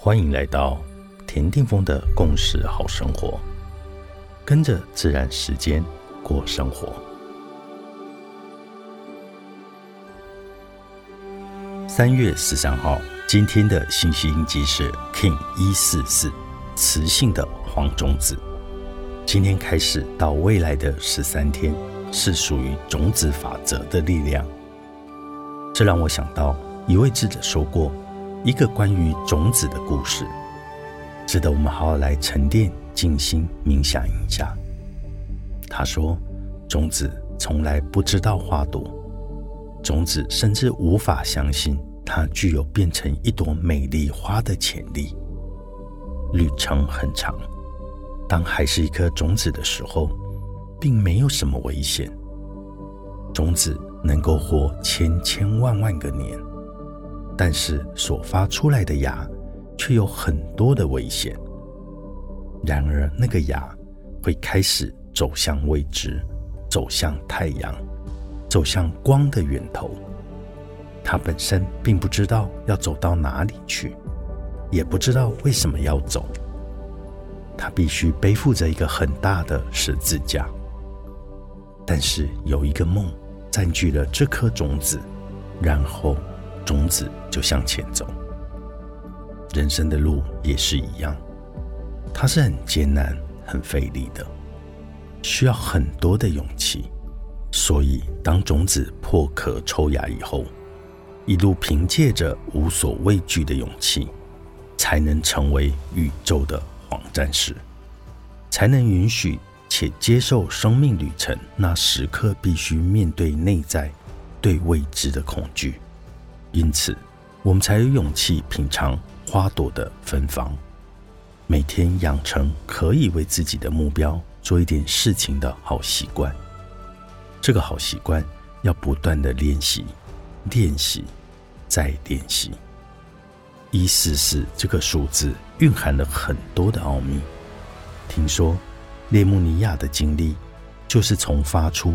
欢迎来到田定峰的共识好生活，跟着自然时间过生活。3月13号，今天的信息印记是 King 144，磁性的黄种子。今天开始到未来的13天，是属于种子法则的力量。这让我想到一位智者说过一个关于种子的故事，值得我们好好来沉淀、静心、冥想一下。他说，种子从来不知道花朵，种子甚至无法相信它具有变成一朵美丽花的潜力。旅程很长，当还是一颗种子的时候，并没有什么危险。种子能够活千千万万个年，但是所发出来的芽却有很多的危险。然而那个芽会开始走向未知，走向太阳，走向光的源头。它本身并不知道要走到哪里去，也不知道为什么要走。它必须背负着一个很大的十字架。但是有一个梦占据了这颗种子，然后种子就向前走。人生的路也是一样，它是很艰难、很费力的，需要很多的勇气。所以当种子破壳抽芽以后，一路凭借着无所畏惧的勇气，才能成为宇宙的黄战士，才能允许且接受生命旅程那时刻必须面对内在对未知的恐惧。因此我们才有勇气品尝花朵的芬芳，每天养成可以为自己的目标做一点事情的好习惯。这个好习惯要不断的练习，练习再练习。144这个数字蕴含了很多的奥秘。听说列穆尼亚的经历就是从发出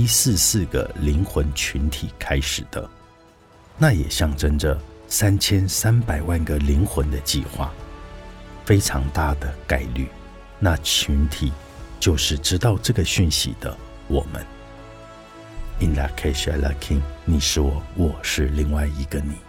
144个灵魂群体开始的，那也象征着3300万个灵魂的计划。非常大的概率，那群体就是知道这个讯息的我们。In Lak'ech Ala K'in， 你是我，我是另外一个你。